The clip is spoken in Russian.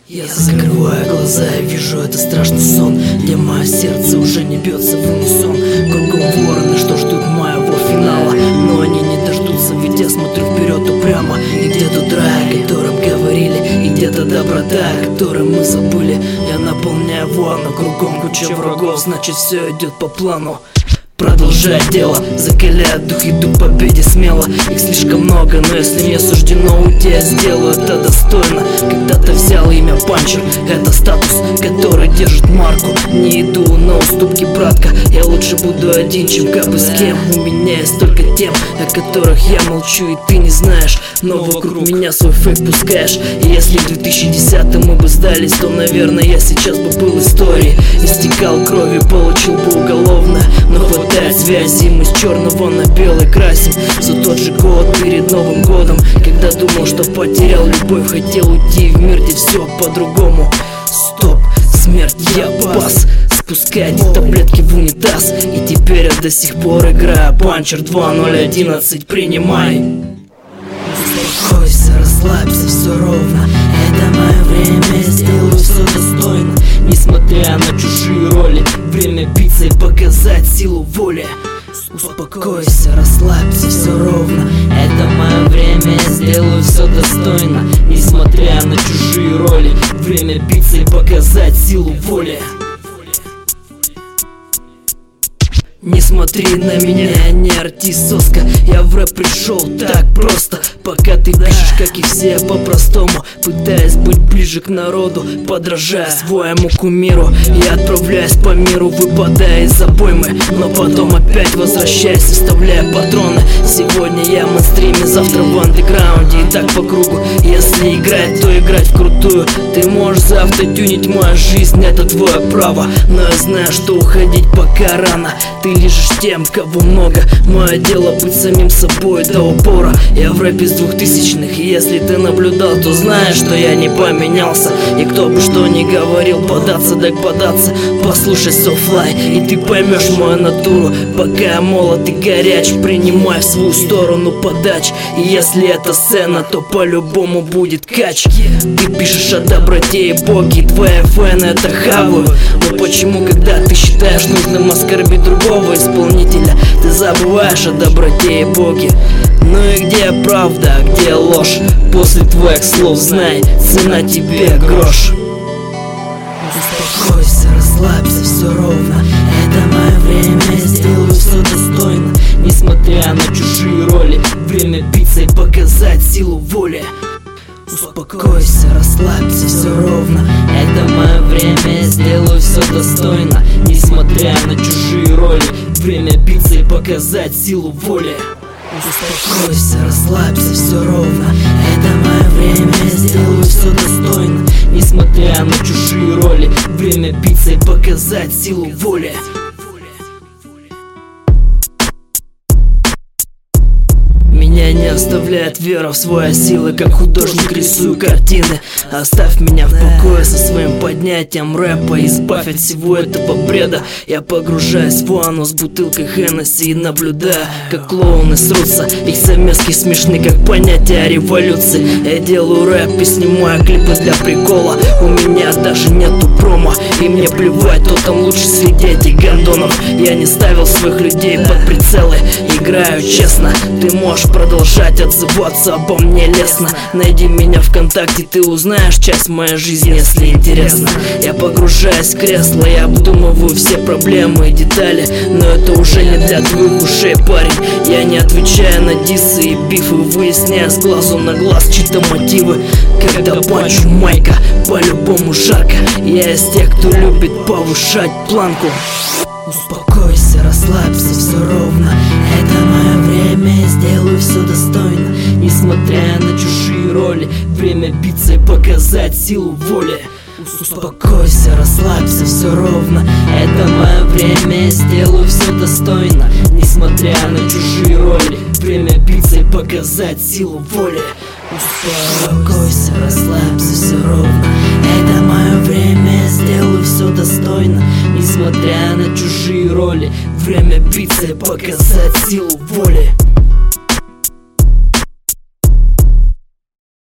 Я закрываю глаза и вижу это страшный сон, где мое сердце уже не бьется в унисон. Кругом вороны, что ждут моего финала, но они не дождутся, ведь я смотрю вперед упрямо. И где тот рай, о котором говорили, и где-то доброта, о которой мы забыли. Я наполняю ванну, кругом куча врагов, значит все идет по плану. Продолжай дело, закаляя дух, иду к победе смело. Их слишком много, но если мне суждено уйти, я сделаю это достойно. Когда-то взял имя Панчер, это статус, который держит марку. Не иду на уступки, братка, я лучше буду один, чем кабы с кем. У меня есть только тем, о которых я молчу и ты не знаешь, но вокруг меня свой фейк пускаешь. И если в 2010-м мы бы сдались, то, наверное, я сейчас бы был историей. Истекал кровью, получил бы уголовное, но хватает связи, мы с черного на белый красим. За тот же год перед Новым годом, когда думал, что потерял любовь, хотел уйти в мир, где все по-другому. Стоп, смерть, я пас. Спускай эти таблетки в унитаз, и теперь я до сих пор играю Панчер 2011, принимай. Успокойся, расслабься, все ровно, это мое время, я сделаю все достойно. Несмотря на чужие роли, время биться и показать силу воли. Успокойся, расслабься, все ровно, это мое время, я сделаю все достойно. Несмотря на чужие роли, время биться и показать силу воли. Не смотри на меня, я не артист соска, я в рэп пришел так просто. Пока ты пишешь, как и все, по-простому, пытаясь быть ближе к народу, подражая своему кумиру. Я отправляюсь по миру, выпадая из обоймы, но потом опять возвращаюсь, вставляя патроны. Сегодня я в мейнстриме, завтра в андеграунде, и так по кругу. Если играть, то играть вкрутую. Ты можешь завтра тюнить мою жизнь, это твое право, но я знаю, что уходить пока рано. Ты лежишь тем, кого много, мое дело быть самим собой до упора. Я в рэпе с 2000-х, и если ты наблюдал, то знаешь, что я не поменялся. И кто бы что ни говорил, податься так податься, послушай софлай, и ты поймешь мою натуру. Пока я молод и горяч, принимай в свою сторону подач. И если это сцена, то по-любому будет кач. Ты пишешь о доброте и боге, и твои фэны это хавают. Но почему, когда ты считаешь нужным оскорбить другого исполнителя, ты забываешь о доброте и боге? Ну и где правда, а где ложь? После твоих слов знай, цена тебе грош. Успокойся, расслабься, все ровно, это мое время, я сделаю все достойно. Несмотря на чужие роли, время биться и показать силу воли. Успокойся, расслабься, все ровно, это мое время, я сделаю все достойно. Несмотря на чужие роли, время биться и показать силу воли. Успокойся, расслабься, все ровно, это мое время, я сделаю все достойно. Несмотря на чужие роли, время биться и показать силу воли. Меня не оставляет вера в свои силы, как художник рисую картины. Оставь меня в покое со своим поднятием рэпа, избавь от всего этого бреда. Я погружаюсь в ванну с бутылкой Хеннесси и наблюдаю, как клоуны срутся. Их замески смешны, как понятие о революции. Я делаю рэп и снимаю клипы для прикола. У меня даже нету промо, и мне плевать, кто там лучше среди этих гандонов. Я не ставил своих людей под прицелы, играю честно. Ты можешь продолжать отзываться обо мне лестно. Найди меня ВКонтакте, ты узнаешь часть моей жизни, если интересно. Я погружаюсь в кресло, я обдумываю все проблемы и детали, но это уже не для твоих ушей, парень. Я не отвечаю на диссы и бифы, выясняя с глазу на глаз чьи-то мотивы. Когда панчу майка, по-любому жарко. Я из тех, кто любит повышать планку. Успокойся, расслабься, все ровно, это мое время, я сделаю все достойно. Несмотря на чужие роли, время биться и показать силу воли. Успокойся, расслабься, все ровно, это мое время, я сделаю все достойно. Несмотря на чужие роли, время биться и показать силу воли. Успокойся, расслабься, все ровно, это мое время, я сделаю все достойно. Несмотря на чужие роли, время биться и показать силу воли.